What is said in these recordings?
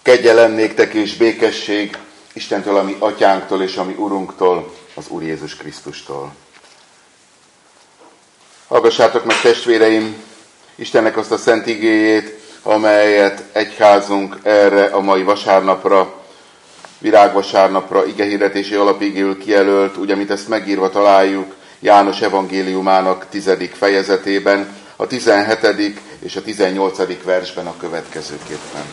Kegyelem néktek és békesség Istentől, a mi atyánktól és a mi Urunktól, az Úr Jézus Krisztustól. Hallgassátok meg, testvéreim, Istennek azt a szent igéjét, amelyet egyházunk erre a mai vasárnapra, virágvasárnapra igehirdetési alapigéül kijelölt, úgy, amit ezt megírva találjuk János evangéliumának 10. fejezetében, a 17. és a 18. versben a következőképpen.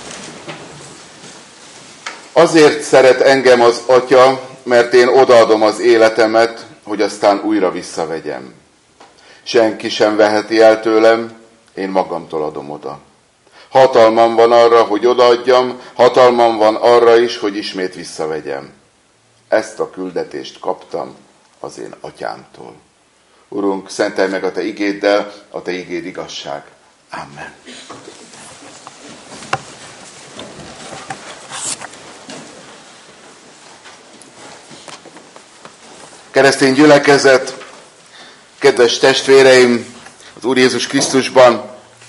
Azért szeret engem az Atya, mert én odaadom az életemet, hogy aztán újra visszavegyem. Senki sem veheti el tőlem, én magamtól adom oda. Hatalmam van arra, hogy odaadjam, hatalmam van arra is, hogy ismét visszavegyem. Ezt a küldetést kaptam az én atyámtól. Urunk, szentelj meg a te igéddel, a te igéd igazság. Amen. Keresztény gyülekezet, kedves testvéreim, az Úr Jézus Krisztusban,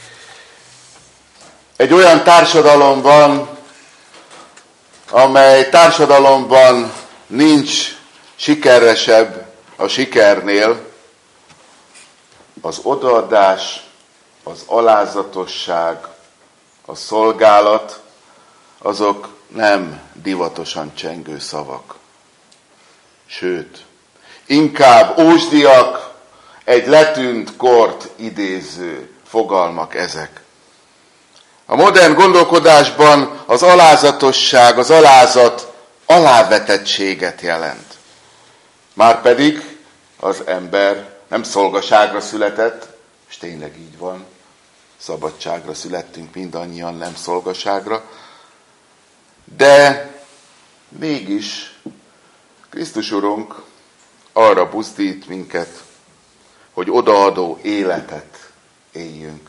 egy olyan társadalom van, amely társadalomban nincs sikeresebb a sikernél. Az odaadás, az alázatosság, a szolgálat, azok nem divatosan csengő szavak. Sőt, inkább ósdiak, egy letűnt kort idéző fogalmak ezek. A modern gondolkodásban az alázatosság, az alázat alávetettséget jelent. Márpedig az ember nem szolgaságra született, és tényleg így van, szabadságra születtünk mindannyian, nem szolgaságra, de mégis Krisztus Urunk arra buzdít minket, hogy odaadó életet éljünk.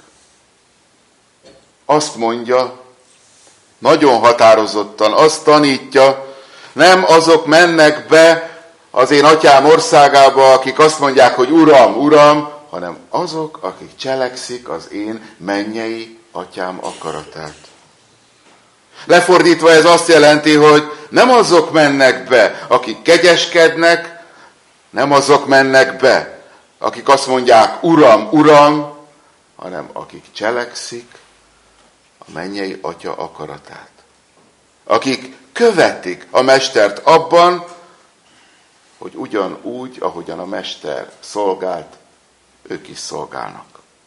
Azt mondja, nagyon határozottan, azt tanítja, nem azok mennek be az én atyám országába, akik azt mondják, hogy Uram, Uram, hanem azok, akik cselekszik az én mennyei atyám akaratát. Lefordítva ez azt jelenti, hogy nem azok mennek be, akik kegyeskednek, nem azok mennek be, akik azt mondják, Uram, Uram, hanem akik cselekszik a mennyei atya akaratát. Akik követik a mestert abban, hogy ugyanúgy, ahogyan a mester szolgált, ők is szolgálnak.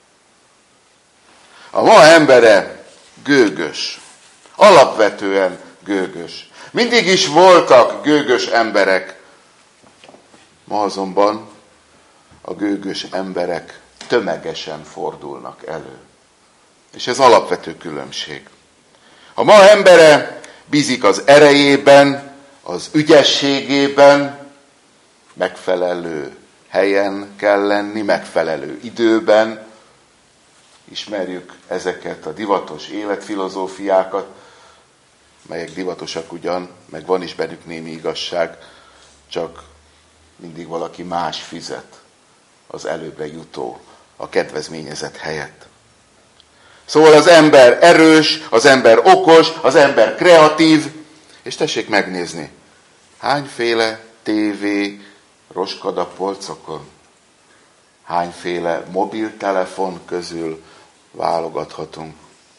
A ma embere gőgös, alapvetően gőgös. Mindig is voltak gőgös emberek, ma azonban a gőgös emberek tömegesen fordulnak elő. És ez alapvető különbség. A ma embere bízik az erejében, az ügyességében, megfelelő helyen kell lenni, megfelelő időben. Ismerjük ezeket a divatos életfilozófiákat, melyek divatosak ugyan, meg van is bennük némi igazság, csak mindig valaki más fizet az előbbre jutó, a kedvezményezett helyett. Szóval az ember erős, az ember okos, az ember kreatív, és tessék megnézni, hányféle tévé roskad a polcokon, hányféle mobiltelefon közül válogathatunk.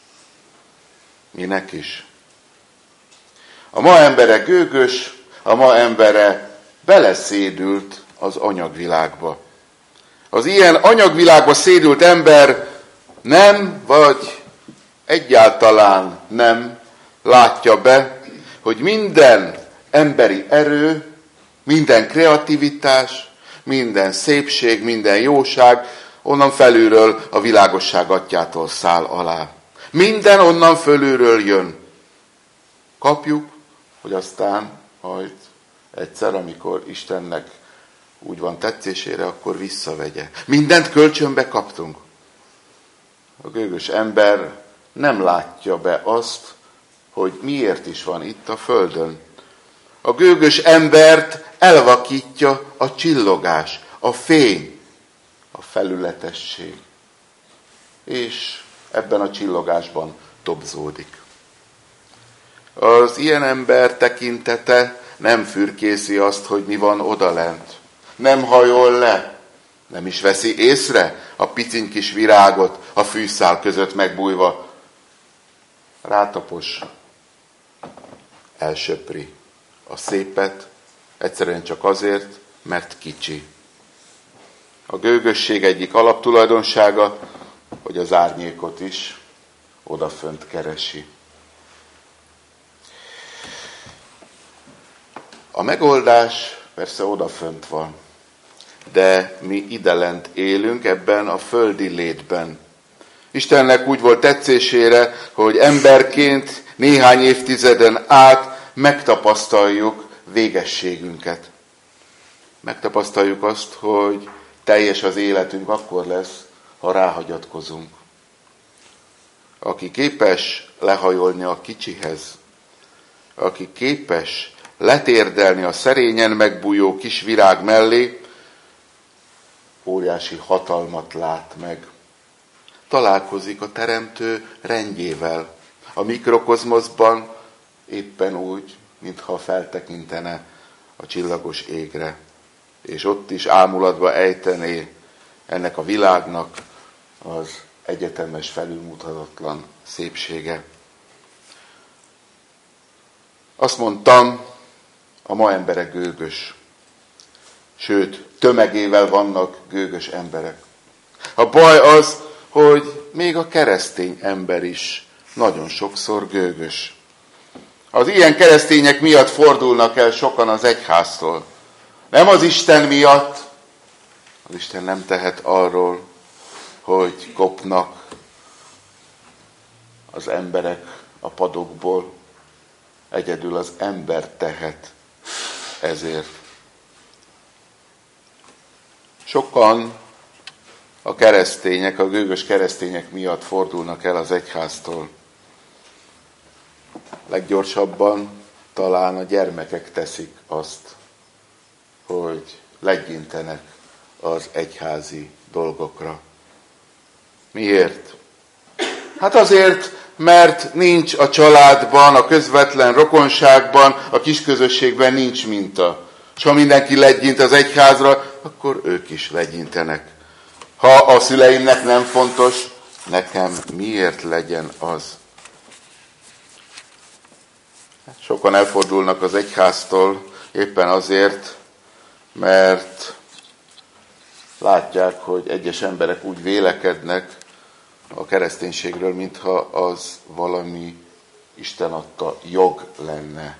Minek is? A ma embere gőgös, a ma embere beleszédült az anyagvilágba. Az ilyen anyagvilágba szédült ember nem, vagy egyáltalán nem látja be, hogy minden emberi erő, minden kreativitás, minden szépség, minden jóság onnan felülről a világosság atyától száll alá. Minden onnan fölülről jön. Kapjuk, hogy aztán majd egyszer, amikor Istennek úgy van tetszésére, akkor visszavegye. Mindent kölcsönbe kaptunk. A gőgös ember nem látja be azt, hogy miért is van itt a földön. A gőgös embert elvakítja a csillogás, a fény, a felületesség. És ebben a csillogásban dobzódik. Az ilyen ember tekintete nem fürkészi azt, hogy mi van odalent. Nem hajol le, nem is veszi észre a piciny kis virágot a fűszál között megbújva. Rátapos, elsöpri a szépet, egyszerűen csak azért, mert kicsi. A gőgösség egyik alaptulajdonsága, hogy az árnyékot is odafönt keresi. A megoldás persze odafönt van, de mi idelent élünk ebben a földi létben. Istennek úgy volt tetszésére, hogy emberként néhány évtizeden át megtapasztaljuk végességünket. Megtapasztaljuk azt, hogy teljes az életünk akkor lesz, ha ráhagyatkozunk. Aki képes lehajolni a kicsihez, aki képes letérdelni a szerényen megbújó kis virág mellé, óriási hatalmat lát meg. Találkozik a teremtő rendjével. A mikrokozmoszban éppen úgy, mintha feltekintene a csillagos égre, és ott is ámulatba ejtené ennek a világnak az egyetemes, felülmúlhatatlan szépsége. Azt mondtam, a ma emberek gőgös. Sőt, tömegével vannak gőgös emberek. A baj az, hogy még a keresztény ember is nagyon sokszor gőgös. Az ilyen keresztények miatt fordulnak el sokan az egyháztól. Nem az Isten miatt, az Isten nem tehet arról, hogy kopnak az emberek a padokból. Egyedül az ember tehet ezért. Sokan a keresztények, a gőgös keresztények miatt fordulnak el az egyháztól. Leggyorsabban talán a gyermekek teszik azt, hogy legyintenek az egyházi dolgokra. Miért? Hát azért, mert nincs a családban, a közvetlen rokonságban, a kisközösségben nincs minta. És ha mindenki legyint az egyházra, akkor ők is legyintenek. Ha a szüleimnek nem fontos, nekem miért legyen az? Sokan elfordulnak az egyháztól éppen azért, mert látják, hogy egyes emberek úgy vélekednek a kereszténységről, mintha az valami Isten adta jog lenne,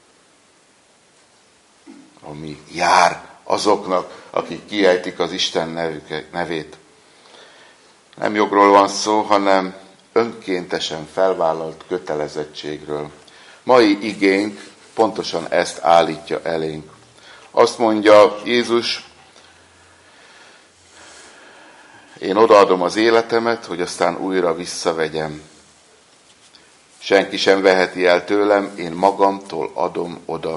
ami jár azoknak, akik kiejtik az Isten nevét. Nem jogról van szó, hanem önkéntesen felvállalt kötelezettségről. Mai igénk pontosan ezt állítja elénk. Azt mondja Jézus, én odaadom az életemet, hogy aztán újra visszavegyem. Senki sem veheti el tőlem, én magamtól adom oda.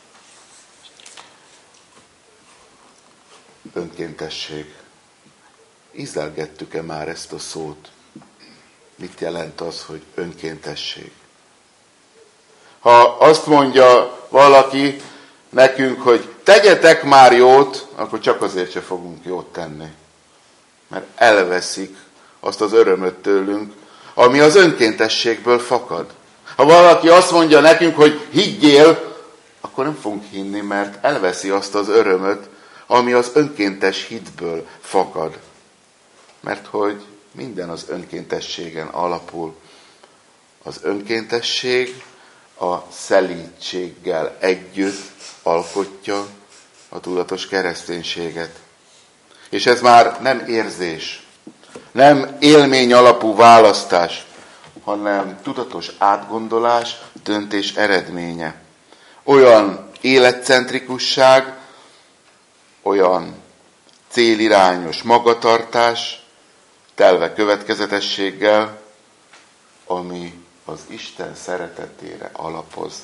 Önkéntesség. Ízlelgettük-e már ezt a szót? Mit jelent az, hogy önkéntesség? Ha azt mondja valaki nekünk, hogy tegyetek már jót, akkor csak azért se fogunk jót tenni. Mert elveszik azt az örömöt tőlünk, ami az önkéntességből fakad. Ha valaki azt mondja nekünk, hogy higgyél, akkor nem fogunk hinni, mert elveszi azt az örömöt, ami az önkéntes hitből fakad. Mert hogy minden az önkéntességen alapul. Az önkéntesség a szelídséggel együtt alkotja a tudatos kereszténységet. És ez már nem érzés, nem élmény alapú választás, hanem tudatos átgondolás, döntés eredménye. Olyan életcentrikusság, olyan célirányos magatartás, telve következetességgel, ami az Isten szeretetére alapoz.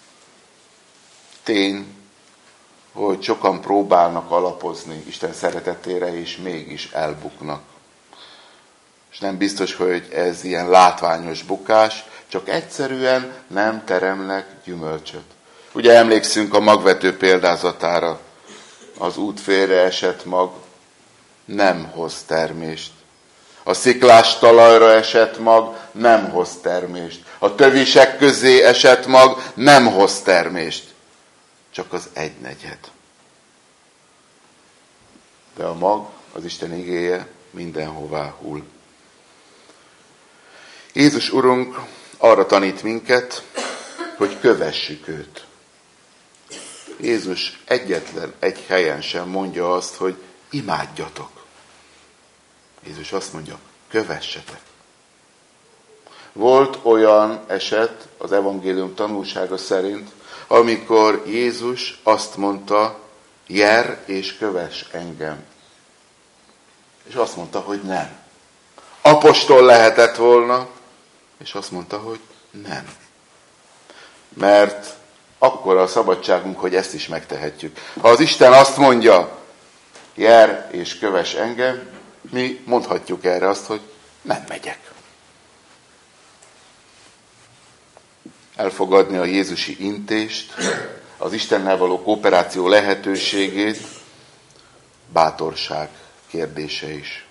Tény, hogy sokan próbálnak alapozni Isten szeretetére, és mégis elbuknak. És nem biztos, hogy ez ilyen látványos bukás, csak egyszerűen nem teremnek gyümölcsöt. Ugye emlékszünk a magvető példázatára. Az út félre esett mag nem hoz termést. A sziklás talajra esett mag nem hoz termést. A tövisek közé esett mag nem hoz termést. Csak az 1/4. De a mag, az Isten igéje mindenhová hull. Jézus Urunk arra tanít minket, hogy kövessük őt. Jézus egyetlen egy helyen sem mondja azt, hogy imádjatok. Jézus azt mondja, kövessetek. Volt olyan eset az evangélium tanúsága szerint, amikor Jézus azt mondta, jár és kövess engem. És azt mondta, hogy nem. Apostol lehetett volna, és azt mondta, hogy nem. Mert akkora a szabadságunk, hogy ezt is megtehetjük. Ha az Isten azt mondja, jár és kövess engem, mi mondhatjuk erre azt, hogy nem megyek. Elfogadni a jézusi intést, az Istennel való kooperáció lehetőségét, bátorság kérdése is.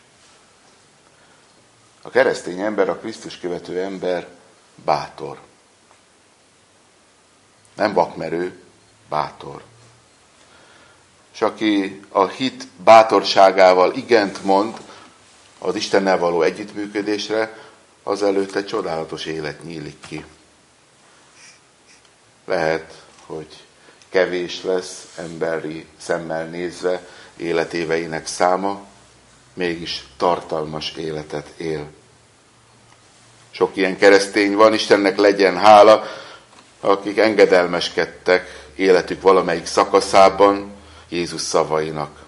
A keresztény ember, a Krisztus követő ember bátor. Nem vakmerő, bátor. És aki a hit bátorságával igent mond az Istennel való együttműködésre, az előtt egy csodálatos élet nyílik ki. Lehet, hogy kevés lesz emberi szemmel nézve életéveinek száma, mégis tartalmas életet él. Sok ilyen keresztény van, Istennek legyen hála, akik engedelmeskedtek életük valamelyik szakaszában Jézus szavainak.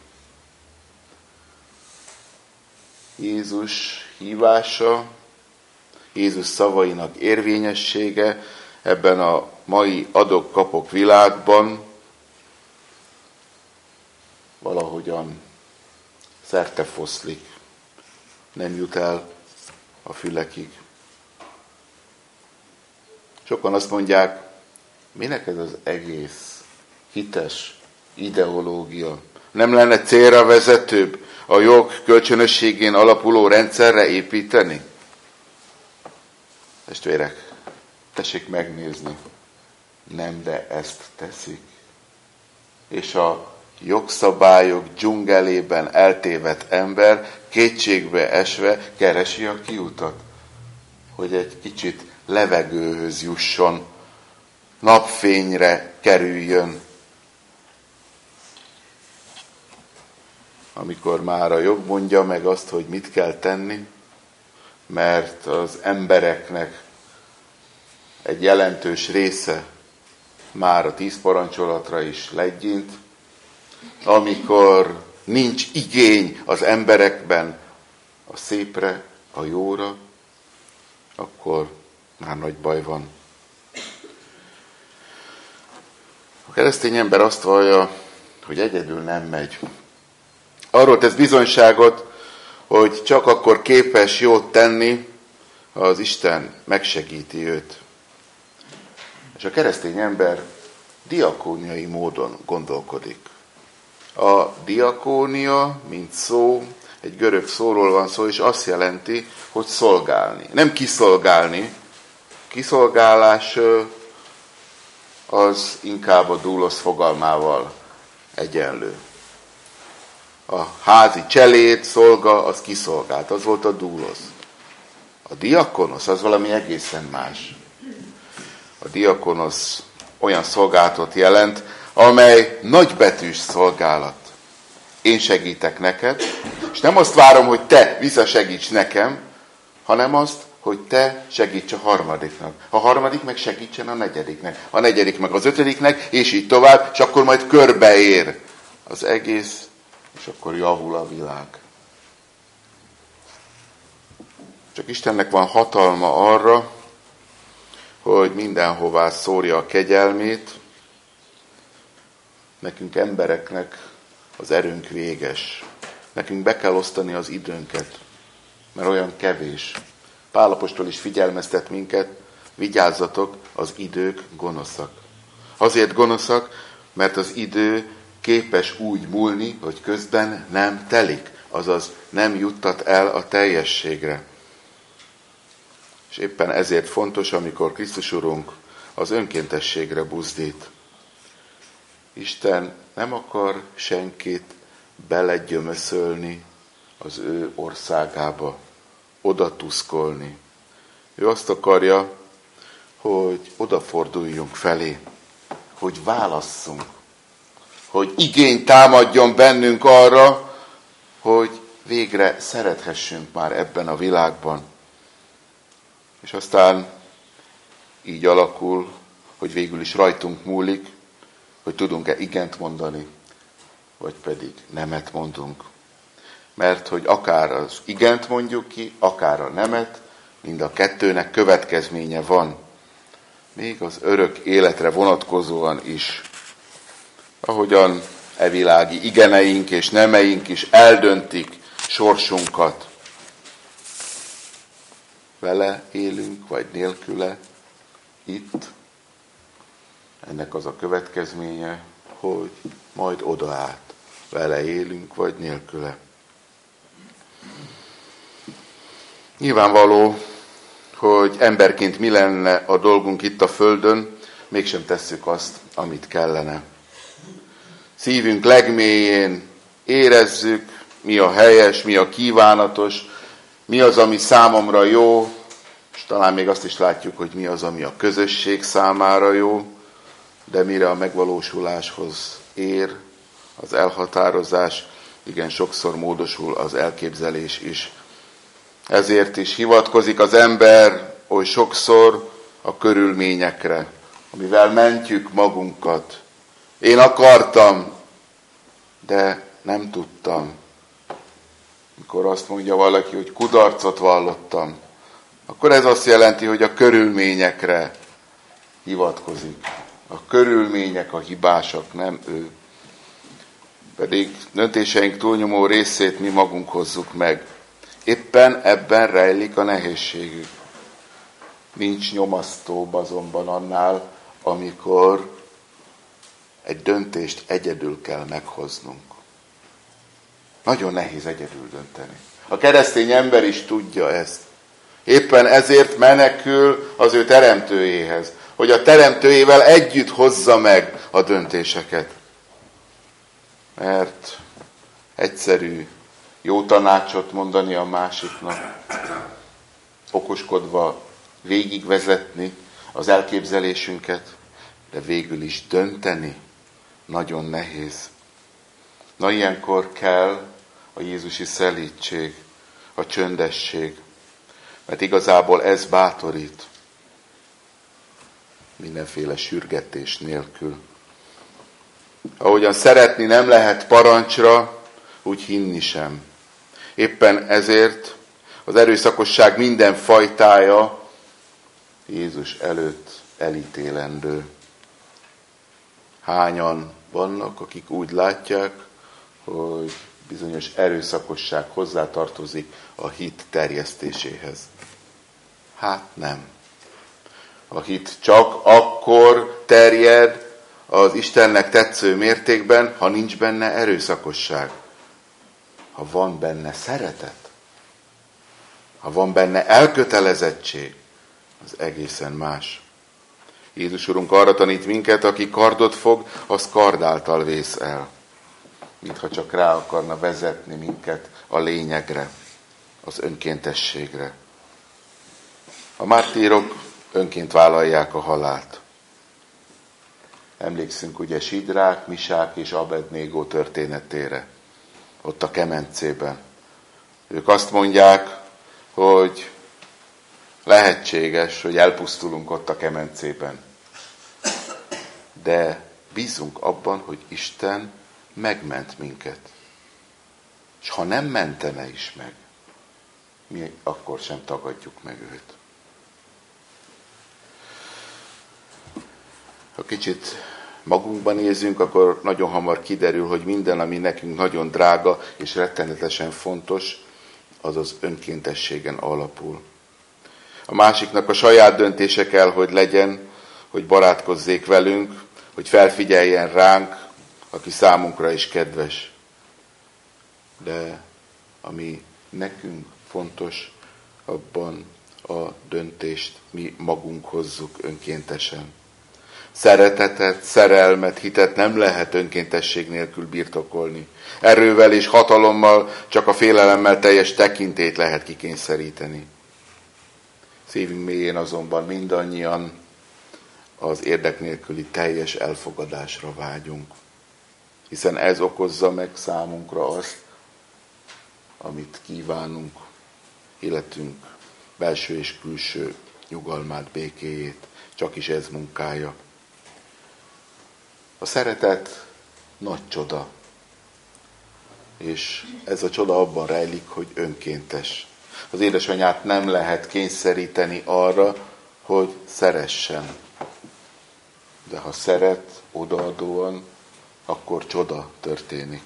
Jézus hívása, Jézus szavainak érvényessége ebben a mai adok-kapok világban valahogyan szertefoszlik, nem jut el a fülekig. Sokan azt mondják, minek ez az egész hites ideológia? Nem lenne célra vezetőbb a jog kölcsönösségén alapuló rendszerre építeni? Testvérek, tessék megnézni. Nem, de ezt teszik. És a jogszabályok dzsungelében eltévedt ember kétségbe esve keresi a kiutat, hogy egy kicsit levegőhöz jusson, napfényre kerüljön. Amikor már a jog mondja meg azt, hogy mit kell tenni, mert az embereknek egy jelentős része már a 10 parancsolatra is legyint, amikor nincs igény az emberekben a szépre, a jóra, akkor már nagy baj van. A keresztény ember azt vallja, hogy egyedül nem megy. Arról tesz bizonyságot, hogy csak akkor képes jót tenni, ha az Isten megsegíti őt. És a keresztény ember diakóniai módon gondolkodik. A diakónia, mint szó, egy görög szóról van szó, és azt jelenti, hogy szolgálni. Nem kiszolgálni. Kiszolgálás az inkább a dúlosz fogalmával egyenlő. A házi cselét, szolga, az kiszolgált, az volt a dúlosz. A diakonosz az valami egészen más. A diakonosz olyan szolgálatot jelent, amely nagybetűs szolgálat. Én segítek neked, és nem azt várom, hogy te visszasegíts nekem, hanem azt, hogy te segíts a harmadiknak. A harmadik meg segítsen a negyediknek. A negyedik meg az ötödiknek, és így tovább, és akkor majd körbeér az egész, és akkor javul a világ. Csak Istennek van hatalma arra, hogy mindenhová szórja a kegyelmét. Nekünk embereknek az erőnk véges. Nekünk be kell osztani az időnket, mert olyan kevés. Pál apostol is figyelmeztet minket, Vigyázzatok, az idők gonoszak. Azért gonoszak, mert az idő képes úgy múlni, hogy közben nem telik, azaz nem juttat el a teljességre. És éppen ezért fontos, amikor Krisztus Urunk az önkéntességre buzdít. Isten nem akar senkit belegyömöszölni az ő országába, oda tuszkolni. Ő azt akarja, hogy odaforduljunk felé, hogy válasszunk, hogy igény támadjon bennünk arra, hogy végre szerethessünk már ebben a világban. És aztán így alakul, hogy végül is rajtunk múlik, hogy tudunk-e igent mondani, vagy pedig nemet mondunk. Mert hogy akár az igent mondjuk ki, akár a nemet, mind a kettőnek következménye van. Még az örök életre vonatkozóan is. Ahogyan evilági igeneink és nemeink is eldöntik sorsunkat. Vele élünk, vagy nélküle, itt. Ennek az a következménye, hogy majd oda át. Vele élünk, vagy nélküle. Nyilvánvaló, hogy emberként mi lenne a dolgunk itt a földön, mégsem tesszük azt, amit kellene. Szívünk legmélyén érezzük, mi a helyes, mi a kívánatos, mi az, ami számomra jó, és talán még azt is látjuk, hogy mi az, ami a közösség számára jó, de mire a megvalósuláshoz ér az elhatározás, igen, sokszor módosul az elképzelés is. Ezért is hivatkozik az ember oly sokszor a körülményekre, amivel mentjük magunkat. Én akartam, de nem tudtam. Mikor azt mondja valaki, hogy kudarcot vallottam, akkor ez azt jelenti, hogy a körülményekre hivatkozik. A körülmények a hibásak, nem ő. Pedig döntéseink túlnyomó részét mi magunk hozzuk meg. Éppen ebben rejlik a nehézségük. Nincs nyomasztóbb azonban annál, amikor egy döntést egyedül kell meghoznunk. Nagyon nehéz egyedül dönteni. A keresztény ember is tudja ezt. Éppen ezért menekül az ő teremtőjéhez, hogy a teremtőjével együtt hozza meg a döntéseket. Mert egyszerű jó tanácsot mondani a másiknak, okoskodva végigvezetni az elképzelésünket, de végül is dönteni nagyon nehéz. Na, ilyenkor kell a jézusi szelídség, a csöndesség, mert igazából ez bátorít, mindenféle sürgetés nélkül. Ahogyan szeretni nem lehet parancsra, úgy hinni sem. Éppen ezért az erőszakosság minden fajtája Jézus előtt elítélendő. Hányan vannak, akik úgy látják, hogy bizonyos erőszakosság hozzátartozik a hit terjesztéséhez. Hát nem. A hit csak akkor terjed az Istennek tetsző mértékben, ha nincs benne erőszakosság. Ha van benne szeretet, ha van benne elkötelezettség, az egészen más. Jézus Urunk arra tanít minket, aki kardot fog, az kard által vész el. Mintha csak rá akarna vezetni minket a lényegre, az önkéntességre. A mártírok önként vállalják a halált. Emlékszünk ugye Sidrák, Misák és Abednégó történetére, ott a kemencében. Ők azt mondják, hogy lehetséges, hogy elpusztulunk ott a kemencében. De bízunk abban, hogy Isten megment minket. És ha nem mentene is meg, mi akkor sem tagadjuk meg őt. Ha kicsit magunkban nézünk, akkor nagyon hamar kiderül, hogy minden, ami nekünk nagyon drága és rettenetesen fontos, az az önkéntességen alapul. A másiknak a saját döntése kell, hogy legyen, hogy barátkozzék velünk, hogy felfigyeljen ránk, aki számunkra is kedves. De ami nekünk fontos, abban a döntést mi magunk hozzuk önkéntesen. Szeretetet, szerelmet, hitet nem lehet önkéntesség nélkül birtokolni. Erővel és hatalommal, csak a félelemmel teljes tekintélyt lehet kikényszeríteni. Szívünk mélyén azonban mindannyian az érdek nélküli teljes elfogadásra vágyunk. Hiszen ez okozza meg számunkra azt, amit kívánunk, életünk belső és külső nyugalmát, békéjét. Csak is ez munkája. A szeretet nagy csoda, és ez a csoda abban rejlik, hogy önkéntes. Az édesanyát nem lehet kényszeríteni arra, hogy szeressen. De ha szeret odaadóan, akkor csoda történik.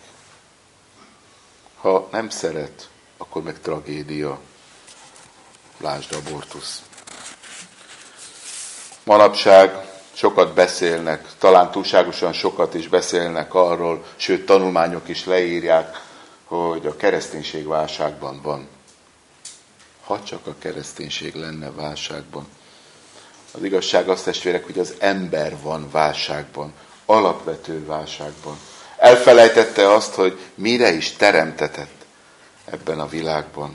Ha nem szeret, akkor meg tragédia. Lásd abortusz. Manapság sokat beszélnek, talán túlságosan sokat is beszélnek arról, sőt tanulmányok is leírják, hogy a kereszténység válságban van. Ha csak a kereszténység lenne válságban. Az igazság az, testvérek, hogy az ember van válságban, alapvető válságban. Elfelejtette azt, hogy mire is teremtetett ebben a világban.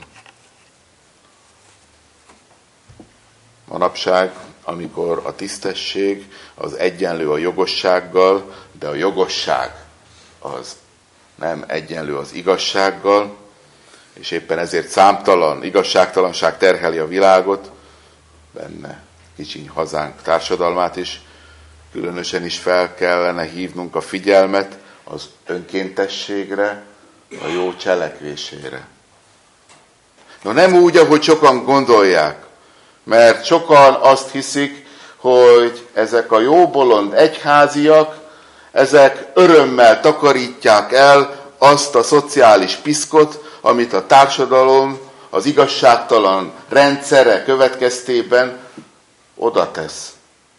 Manapság, amikor a tisztesség az egyenlő a jogossággal, de a jogosság az nem egyenlő az igazsággal, és éppen ezért számtalan igazságtalanság terheli a világot, benne kicsiny hazánk társadalmát is, különösen is fel kellene hívnunk a figyelmet az önkéntességre, a jó cselekvésére. No, nem úgy, ahogy sokan gondolják, mert sokan azt hiszik, hogy ezek a jó bolond egyháziak, ezek örömmel takarítják el azt a szociális piszkot, amit a társadalom az igazságtalan rendszere következtében oda tesz.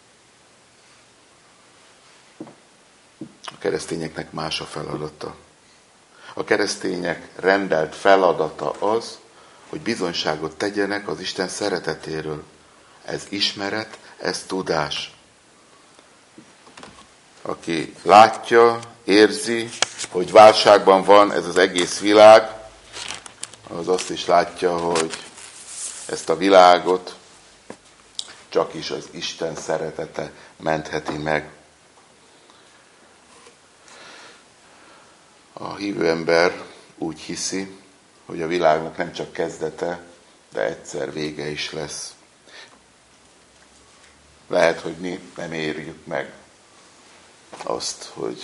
A keresztényeknek más a feladata. A keresztények rendelt feladata az, hogy bizonyságot tegyenek az Isten szeretetéről. Ez ismeret, ez tudás. Aki látja, érzi, hogy válságban van ez az egész világ, az azt is látja, hogy ezt a világot csak is az Isten szeretete mentheti meg. A hívő ember úgy hiszi, hogy a világnak nem csak kezdete, de egyszer vége is lesz. Lehet, hogy mi nem érjük meg azt, hogy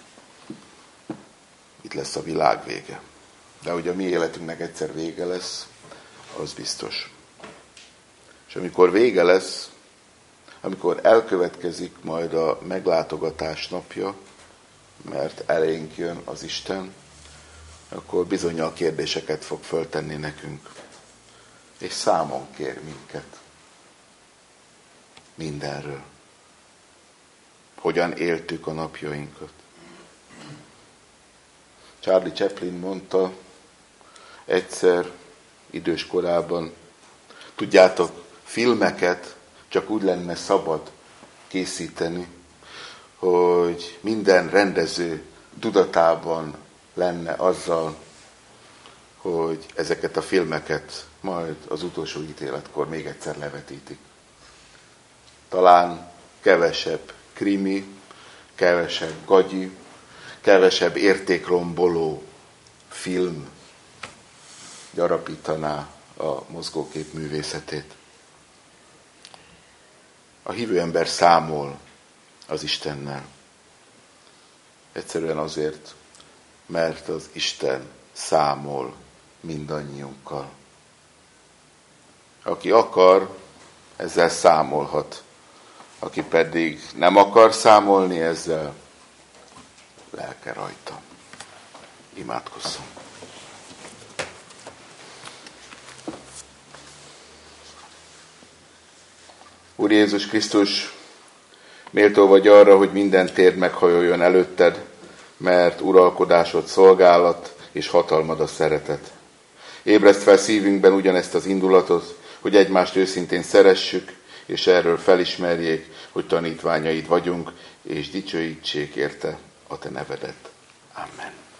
itt lesz a világ vége. De hogy a mi életünknek egyszer vége lesz, az biztos. És amikor vége lesz, amikor elkövetkezik majd a meglátogatás napja, mert elénk jön az Isten, akkor bizonnyal kérdéseket fog föltenni nekünk. És számon kér minket. Mindenről. Hogyan éltük a napjainkat. Charlie Chaplin mondta egyszer idős korában, tudjátok, filmeket csak úgy lenne szabad készíteni, hogy minden rendező tudatában lenne azzal, hogy ezeket a filmeket majd az utolsó ítéletkor még egyszer levetítik. Talán kevesebb krimi, kevesebb gagyi, kevesebb értékromboló film gyarapítaná a mozgókép művészetét. A hívő ember számol az Istennel. Egyszerűen azért, mert az Isten számol mindannyiunkkal. Aki akar, ezzel számolhat. Aki pedig nem akar számolni ezzel, lelke rajta. Imádkozzunk. Úr Jézus Krisztus, méltó vagy arra, hogy minden térd meghajoljon előtted, mert uralkodásod szolgálat és hatalmad a szeretet. Ébreszt fel szívünkben ugyanezt az indulatot, hogy egymást őszintén szeressük, és erről felismerjék, hogy tanítványaid vagyunk, és dicsőítsék érte a te nevedet. Amen.